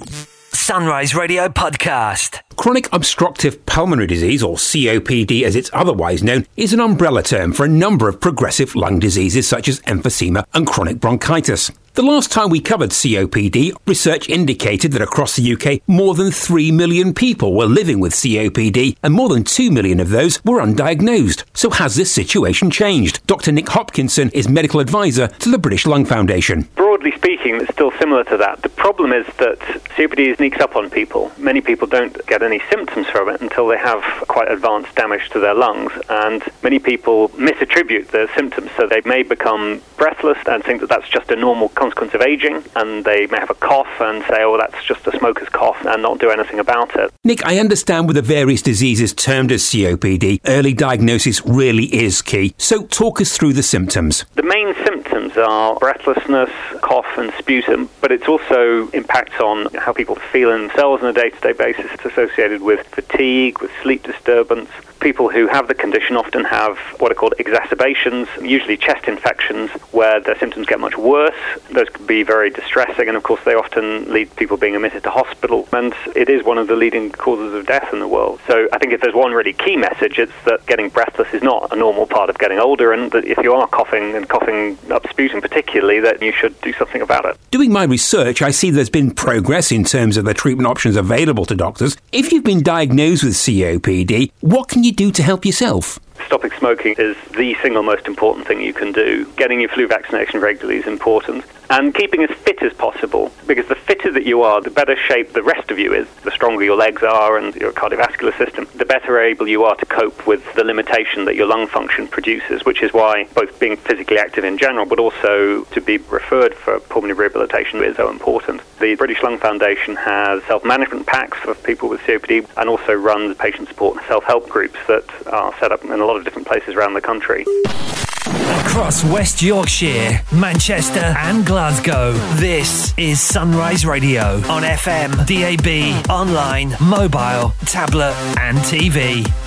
Sunrise Radio Podcast. Chronic obstructive pulmonary disease, or COPD as it's otherwise known, is an umbrella term for a number of progressive lung diseases such as emphysema and chronic bronchitis. The last time we covered COPD, research indicated that across the UK, more than 3 million people were living with COPD and more than 2 million of those were undiagnosed. So has this situation changed? Dr. Nick Hopkinson is medical advisor to the British Lung Foundation. Broadly speaking, it's still similar to that. The problem is that COPD sneaks up on people. Many people don't get any symptoms from it until they have quite advanced damage to their lungs, and many people misattribute the symptoms, so they may become breathless and think that that's just a normal consequence of aging, and they may have a cough and say, oh, that's just a smoker's cough, and not do anything about it. Nick, I understand with the various diseases termed as COPD, early diagnosis really is key. So talk us through the symptoms. The main symptoms are breathlessness, cough and sputum, but it also impacts on how people feel in themselves on a day-to-day basis. It's associated with fatigue, with sleep disturbance. People who have the condition often have what are called exacerbations, usually chest infections, where their symptoms get much worse. Those can be very distressing, and of course they often lead to people being admitted to hospital, and it is one of the leading causes of death in the world. So I think if there's one really key message, it's that getting breathless is not a normal part of getting older, and that if you are coughing and coughing up sputum particularly, that you should do something about it. Doing my research, I see there's been progress in terms of the treatment options available to doctors. If you've been diagnosed with COPD, what can you do to help yourself? Stopping smoking is the single most important thing you can do. Getting your flu vaccination regularly is important. And keeping as fit as possible, because the fitter that you are, the better shape the rest of you is. The stronger your legs are and your cardiovascular system, the better able you are to cope with the limitation that your lung function produces, which is why both being physically active in general, but also to be referred for pulmonary rehabilitation is so important. The British Lung Foundation has self-management packs for people with COPD and also runs patient support and self-help groups that are set up in a lot of different places around the country. Across West Yorkshire, Manchester and Glasgow, this is Sunrise Radio on FM, DAB, online, mobile, tablet and TV.